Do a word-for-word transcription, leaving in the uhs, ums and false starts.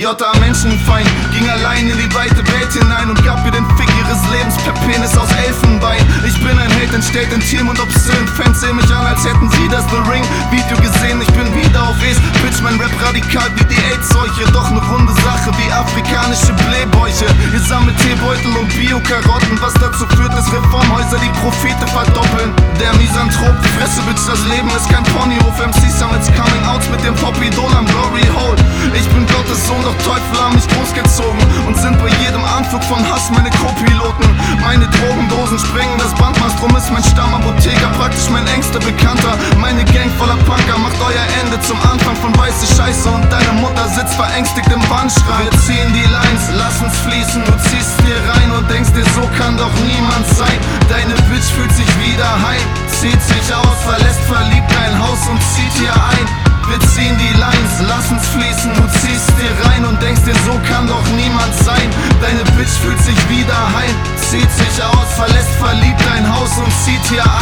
J A Menschenfeind, ging allein in die weite Welt hinein und gab ihr den Fick ihres Lebens per Penis aus Elfenbein. Ich bin ein Held, entsteht intim und obszön. Fans sehen mich an, als hätten sie das The Ring Video gesehen. Ich bin wieder auf Es, Bitch, mein Rap radikal wie die AIDS-Seuche. Doch ne runde Sache wie afrikanische Blähbäuche. Ihr sammelt Teebeutel und Bio-Karotten, was dazu führt, dass Reformhäuser die Profite verdoppeln. Der Misanthrop, Fresse, Bitch, das Leben ist kein Ponyhof. M Cs haben jetzt Coming-Outs mit dem Pop-Idol am Glory Hole. Ich bin Gottes Sohn, doch Teufel haben mich großgezogen und sind bei jedem Anflug von Hass meine Co-Piloten. Meine Drogendosen sprengen das Bandmaß, drum ist mein Stammapotheker praktisch mein engster Bekannter. Meine Gang voller Punker macht euer Ende zum Anfang von weiße Scheiße und deine Mutter sitzt verängstigt im Bandschrank. Wir ziehen die Lines, lass uns fließen, du ziehst dir rein und denkst dir, so kann doch niemand sein. Deine Bitch fühlt sich wieder heim, zieht sich aus, verlässt verliebt dein Haus und zieht hier ein. Wir ziehen die Lines, lass uns fließen, du ziehst dir rein und denkst dir, so kann doch niemand sein. Deine Bitch fühlt sich wieder heim, zieht sich aus, verlässt verliebt dein Haus und zieht hier ein.